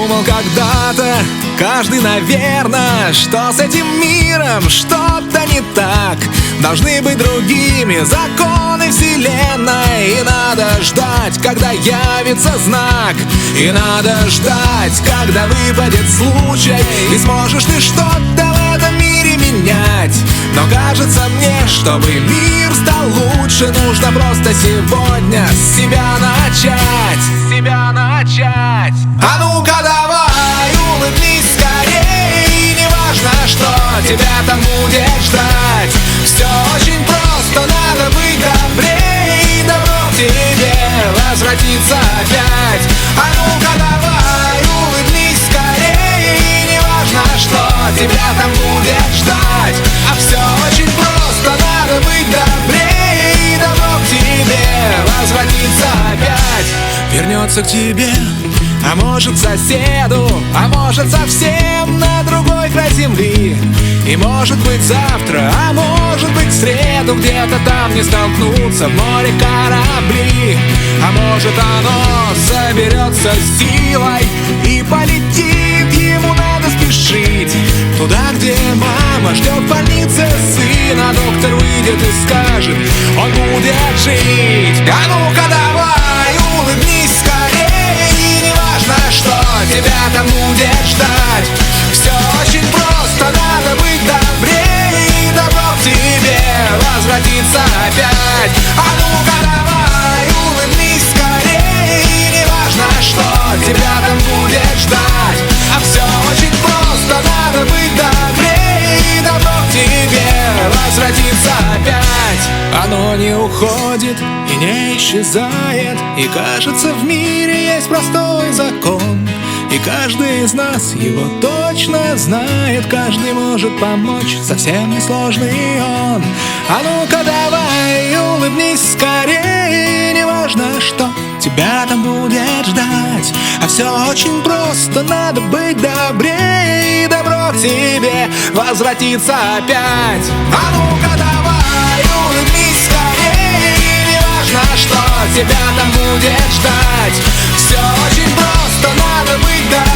думал когда-то, каждый, наверное, что с этим миром что-то не так. Должны быть другими законы вселенной, и надо ждать, когда явится знак. И надо ждать, когда выпадет случай, и сможешь ты что-то в этом мире менять. Но кажется мне, чтобы мир стал лучше, нужно просто сегодня с себя начать. А ну-ка давай, улыбнись скорей, неважно, что тебя там будет ждать. Все очень просто, надо быть добрей, добро к тебе возвратится опять. А ну-ка давай, улыбнись скорей, неважно, что тебя там будет ждать. А все очень просто, надо быть добрей, добро к тебе возвратится опять. Вернется к тебе, а может соседу, а может совсем на другой край земли. И может быть завтра, а может быть в среду, где-то там не столкнутся в море корабли. А может оно соберется с силой и полетит, ему надо спешить туда, где мама ждет в больнице сына. Доктор выйдет и скажет, он будет жить. А ну-ка давай, улыбнись скорей, неважно, что тебя там будет ждать. Все очень просто, надо быть добрей, добро к тебе возвратится опять. А ну-ка давай, улыбнись скорей, неважно, что тебя там будет ждать. А все очень просто, надо быть добрей, добро к тебе возвратится опять. Оно не уходит и не исчезает, и кажется, в мире есть простой закон. И каждый из нас его точно знает, каждый может помочь, совсем несложный он. А ну-ка давай, улыбнись скорее, неважно, что тебя там будет ждать. А все очень просто, надо быть добрее, добро к тебе возвратится опять. А ну-ка давай, улыбнись скорее, неважно, что тебя там будет ждать. Все очень просто, надо быть добрее,